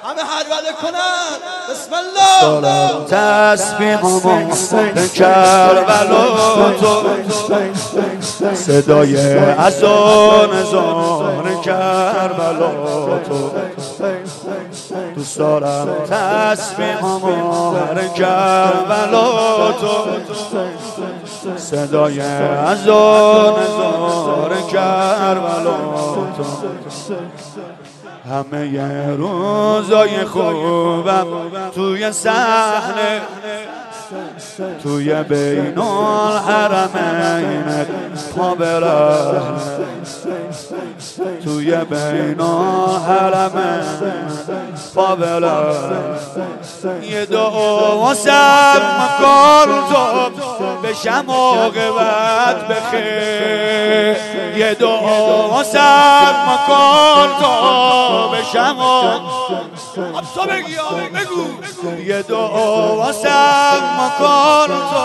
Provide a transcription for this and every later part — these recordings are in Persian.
همه هربله کنن. بسم الله. دارم تسبیحمو به کربلا تو، صدای اذان زار کربلا تو، دوست دارم تسبیحمو به کربلا تو، صدای اذان زار کربلا تو. همه روزای خوبم توی صحنه، توی بین الحرمین پا برهنه، توی بین الحرمین پا برهنه. یه دعا واسم کن تو بشم عاقبت بخیر، یه دعا واسم کن تو بشم تو بگی بگو، یه دعا واسم کن تو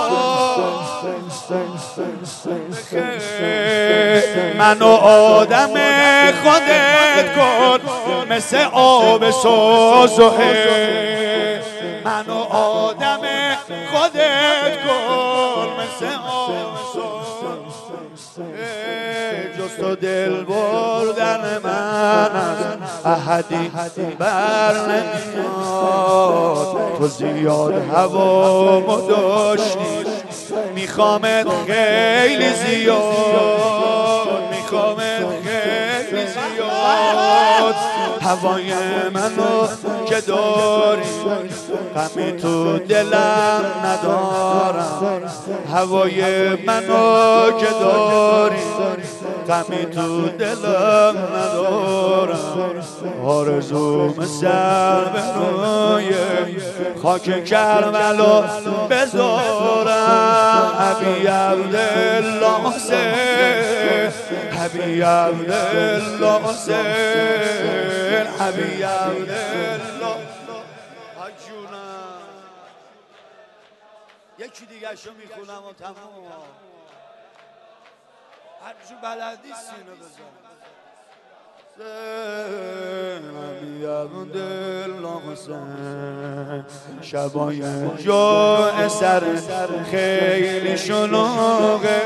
منو آدم خودت کن مثل آب سوز و منو آدم خودت کن مثل آب سوز، جز تو دل بردن من از احدی بر نمیاد. تو زیاد هوامو داشتی میخوامت خیلی زیاد، میخوامت خیلی زیاد. هوای منو که داری غمی تو دلم ندارم، هوای منو که داری غمی تو دلم ندارم. آرزوم سر به روی خاک کربلا بذارم. حبی عبدالله حسین، حبی عبدالله حسین، حبی عبدالله. جونم یکی دیگه شو میخونم و تمام. هر جو بلدی سینو بزن. حبی عبدالله حسین، شبای جوع سر خیلی شلوغه،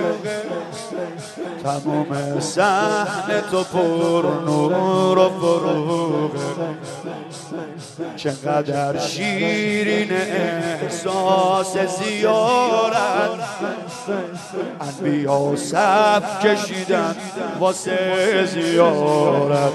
تمام صحنه تو پر نور و فروغه. چقدر شیرین احساس زیارت، انبیا صف کشیدن واسه زیارت،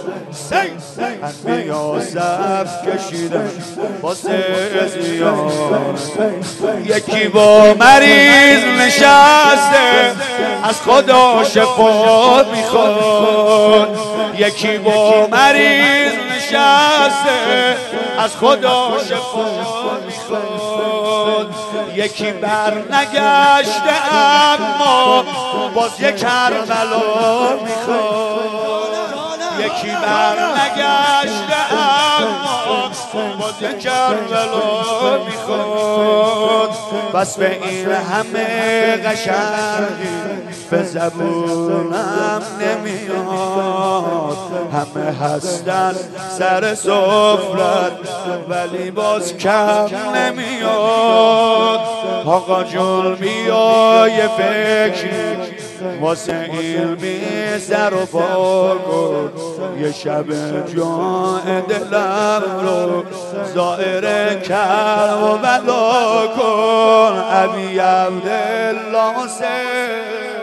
انبیا صف کشیدن واسه زیارت. یکی با مریض نشسته از خدا شفا میخواد، یکی با مریض نشسته از خدا شفا میخواد. یکی بر نگشته اما باز یک کربلا میخواد، یکی بر نگشته اما باز یک کربلا میخواد. بس به این همه قشنگی به زبونم نمیاد، همه هستن سر سفرت ولی باز کم نمیاد. آقا جون بیا یه فکری واسه علمی سر و پا کن، یه شب جان دلم رو زائر کرم و بلا کن. حبی عبدالله حسین.